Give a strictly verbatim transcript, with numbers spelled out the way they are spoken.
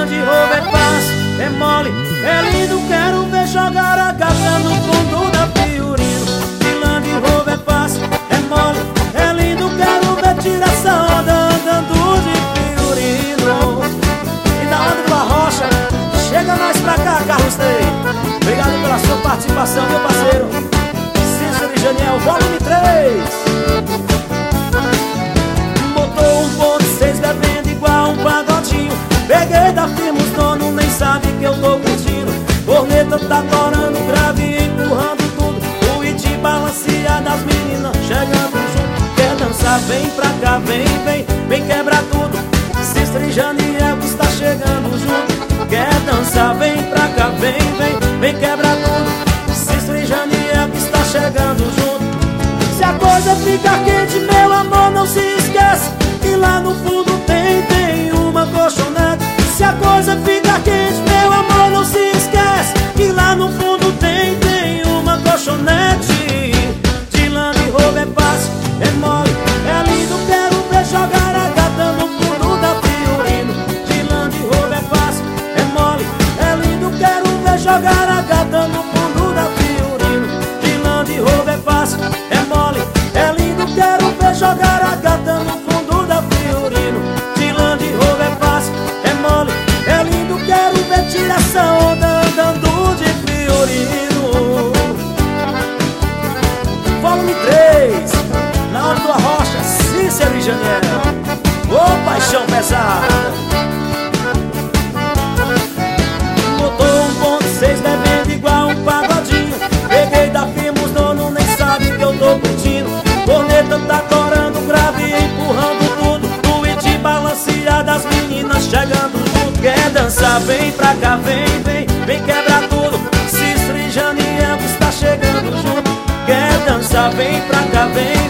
Land Rover é fácil, é mole, é lindo, quero ver jogar a gata no fundo da Fiorino. De Land Rover é fácil, é mole, é lindo, quero ver tirar essa onda andando de Fiorino. E da onda do Arrocha, chega mais pra cá, Carlos Ney. Obrigado pela sua participação, meu parceiro Cícero e Janiel, volume três. Botou um ponto seis bebendo igual um pagodinho. Peguei da firma, os donos nem sabem que eu tô curtindo. Corneta tá torando grave, empurrando tudo. O Iti balanceado das meninas chegando junto. Quer dançar, vem pra cá, vem, vem, vem quebrar tudo. Cícero e Janiel está chegando junto. Quer dançar, vem pra cá, vem, vem, vem quebrar tudo. Cícero e Janiel está chegando junto. Se a coisa fica quente, meu amor, não se esquece que lá no fundo tem, tem uma colchonete. Se a coisa fica quente, meu amor, não se esquece que lá no fundo tem, tem uma colchonete. De Land Rover é fácil, é mole, é lindo, quero ver jogar a gata no fundo da Fiorino. De Land Rover é fácil, é mole, é lindo, quero ver jogar a gata no fundo da Fiorino. De Land Rover é fácil, é mole, é lindo, quero ver jogar a gata no fundo da Fiorino. De Land Rover é fácil, é mole, é lindo, quero ver tirar essa onda andando de Fiorino. Volume três, na hora do Arrocha, Cícero e Janiel. Ô paixão pesada. Botou um ponto seis bebendo igual um pagodinho. Peguei da firma, os donos nem sabem que eu tô curtindo. Corneta tá corando grave, empurrando tudo. O Iti balanceado das meninas chegando junto. Quer dançar, vem pra cá, vem, vem, vem quebrar tudo. Cícero e Janiel está chegando junto. Quer dançar, vem pra cá, vem,